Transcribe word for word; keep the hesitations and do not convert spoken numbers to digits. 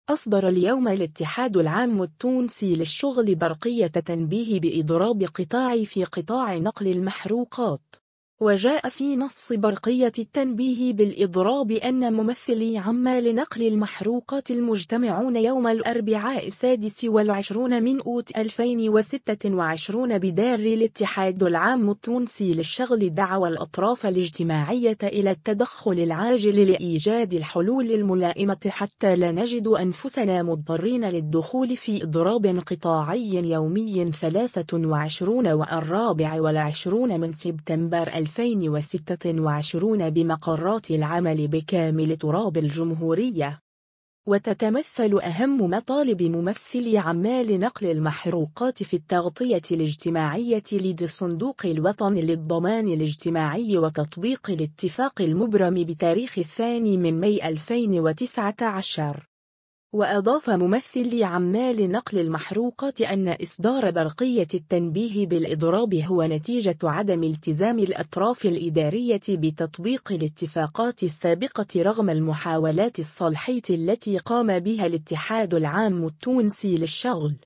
أصدر اليوم الاتحاد العام التونسي للشغل برقية تنبيه بإضراب قطاع في قطاع نقل المحروقات. وجاء في نص برقية التنبيه بالإضراب أن ممثلي عمال نقل المحروقات المجتمعون يوم الأربعاء السادس والعشرون من أوت ألفين وستة وعشرين بدار الاتحاد العام التونسي للشغل دعوا الأطراف الاجتماعية إلى التدخل العاجل لإيجاد الحلول الملائمة حتى لا نجد أنفسنا مضطرين للدخول في إضراب قطاعي يومي ثلاثة وعشرين والرابع والعشرون من سبتمبر ألفين وستة وعشرين بمقرات العمل بكامل تراب الجمهورية. وتتمثل أهم مطالب ممثلي عمال نقل المحروقات في التغطية الاجتماعية لدى الصندوق الوطني للضمان الاجتماعي وتطبيق الاتفاق المبرم بتاريخ الثاني من ماي ألفين وتسعة عشر. وأضاف ممثلي عمال نقل المحروقات أن إصدار برقية التنبيه بالإضراب هو نتيجة عدم التزام الأطراف الإدارية بتطبيق الاتفاقات السابقة رغم المحاولات الصالحة التي قام بها الاتحاد العام التونسي للشغل.